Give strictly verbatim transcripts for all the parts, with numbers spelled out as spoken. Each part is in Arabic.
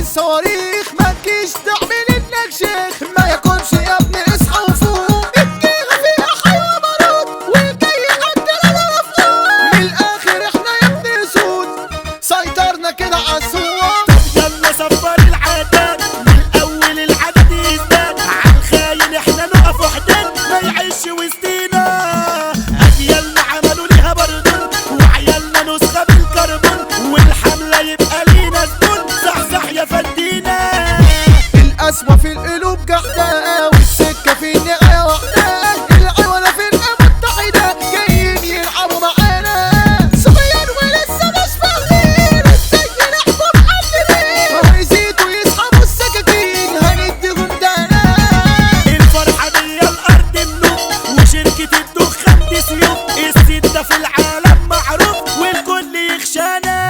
الصواريخ ما تجيش تعمل انك شيخ، ما يكونش يا ابني اصحى وفوق، الجيغة فيها حيوة بارود والجاي عندنا مفقود، من الاخر احنا يا ابني سود سيطرنا كده عالسوق. طب يلا صفر العدد من اول العدد يزداد، عالخاين احنا نقف وحدنا ما يعيش وسطينا، اجيالنا عملوا ليها بردون وعيالنا نسخة بالكربون، والحملة يبقى لينا زبون صحصح يا فدينا. القسوة في القلوب جحدة والسكة في النهاية واحدة، العيونة في القوة متحدة جايين يلعبوا معانا، صغير ولسه مش فاهمين ازاي نحكم معلمين، ويزيدوا يسحبوا السكاكين هنديهم دانا. الفرحة دي الارض ملوك وشركة الدخان دي سيوف، الست ده في العالم معروف والكل يخشانا،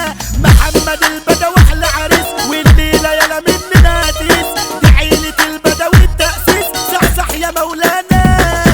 محمد البدوي احلى عريس والليلة يلا مننا هتيس، دي عيلة البدوي التأسيس صحصح يا مولانا.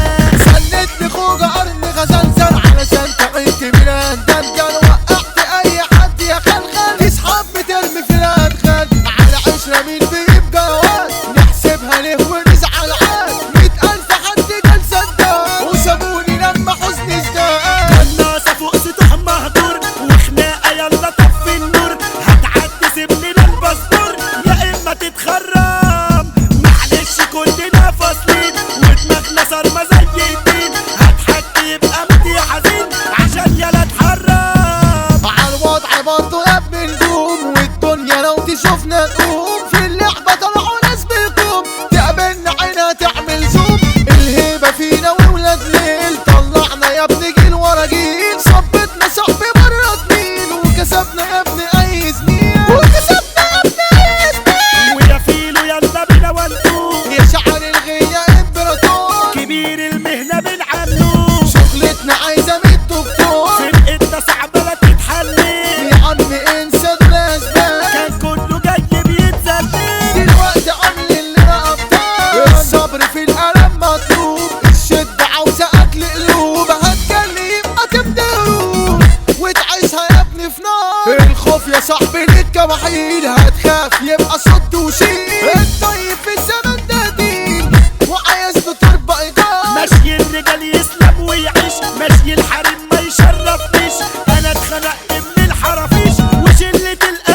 سندني خوجة قرن غزنزل علشان تعبت من الدنجل، وقعت اي حد يا خلخل يسحب بترمي في الادخل، على عشرة مين بيبقى واد نحسبها ليه ونزعل عاد، مية الف حد جال صدق وسابوني لما حزني ازداد. الناس فوق سطوح مهجور وخناقة يلا طفي النور، هتعدي سيب لنا الباسبور يا اما تتخرم، معلش كلنا فاصلين ودماغنا صارمة زي الدين، هتحكي يبقى موت يا حزين عشان يلا اتحرم. على الوضع برضه يا ابني نجوم، والدنيا لو تشوفنا تقوم، في اللعبة طلعوا ناس بالكوم تقابلنا عينها تعمل زوم، الهيبة فينا وولاد ليل طلعنا يا ابني جيل ورا جيل، صبتنا صاحبي مرة اتنين وكسبنا يا ابني اي زميل، وكسبنا يا ابني اي زميل، ويا فيلو يلا بينا ونقوم، يا شعر الغية امبراطور كبير المهنة بنعمله، شغلتنا عايزة مية دكتور، فرقتنا صعبة لا تتحلي، يا عم انسى الاسباب كان كله جاي بيتزلزل، دلوقتي عامل اللي رقبتها، الصبر في الألم مطلوب، الشدة عاوزة أكل قلوب، هتجلي يبقى تبدأ هروب وتعيشها يا ابني في نار، الخوف يا صاحبي ليك وحيد، هتخاف يبقى صد وشيل، الطيب في الزمن ده دين وعايز له تربة إيجار، ماشي الرجال يسلم ويعيش، ماشي الحريم ما يشرفنيش، انا اتخنقت من الحرافيش وشلة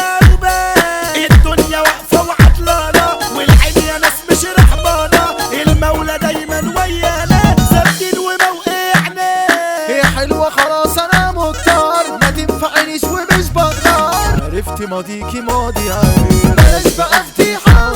القلبة، الدنيا واقفة وعطلانة والعين يا ناس مش رحمانة، المولى دايما ويانا ثابتين وموقعنا. هي حلوة خلاص أنا مختار، ما تنفعنيش ومش بغار، عرفت ماضيكي ماضي عير بلاش بقى فضيحة،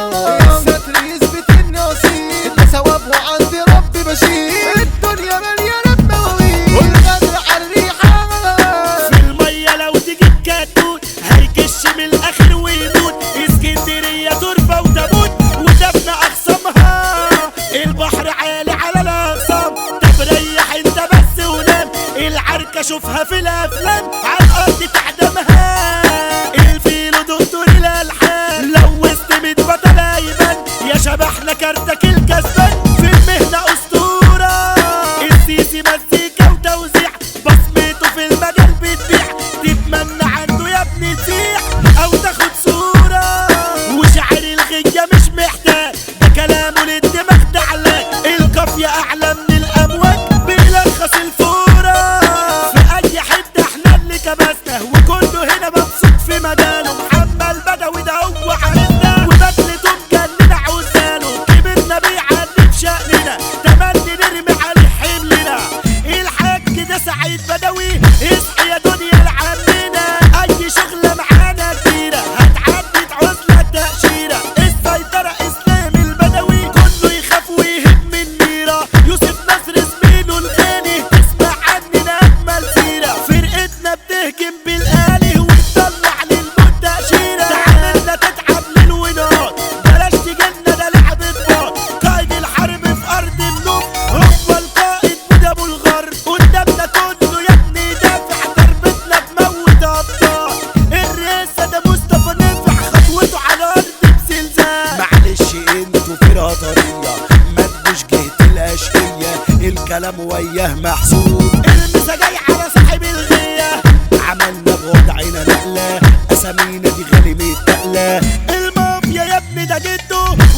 الستر يثبت إني أصيل، ده ثواب وعندي ربي بشير، الدنيا مليانة بمواويل والغدر عالريحة، في المية لو تجيب كتكوت هيكش من الاخر ويموت، اسكندرية تربة وتموت ودفن اخصامها، البحر عالي على الاقسام، طب ريح انت بس ونام، العركة شوفها في الافلام عالارض تعدمها، الفيلو دكتور الالحان لو وسط ميت بطل هيبان، يا شبحنا كارتك الكسبان في المهنة اسطورة، السيسي مزيكا وتوزيع بصمته في المجال بتبيع، تتمنى عنده يا ابني تسيح او تاخد صورة، وشعر الغية مش محتاج ده كلامه للدماغ تعلق، القافية اعلى من الامواج بيلخص الفورة، في اي حتة احنا اللي كبسنا وكله هنا مبسوط في مجاله، محمد بدوي ده هو عرفنا وبدلته مجننة عوزاله، كبرنا بيعلم شأننا تملي نرمي عليه حملنا، الحاج ده سعيد بدوي اصحي يا دنيا لعمنا، اي شغلة معانا كبيرة هتعدي تعوز لها تأشيرة، السيطرة اسلام البدوي كله يخاف ويهب من ميرة، يوسف نصر زميله الغني تسمع عننا اجمل سيرة، فرقتنا بتهجم بالآلي وتطلع للموت تأشيرة، تعاملنا تتعب ليل ونهار بلاش تجيلنا ده لعب اطفال، قائد الحرب في ارض النوم هو القائد وده ابو الغر، قدامنا كله يا ابني دافع ضربتنا تموت ابطال، الرئاسة ده مصطفى نفع خطوته على ارض بزلزال، معلش انتوا فرقة طرية ما تجوش جهة الاشقية، الكلام وياه محسوب، المسا جاي على صاحب الغية، عملنا بوضعنا نقلة اسامينا دي غالي متقلة. المافيا يا ابني ده جده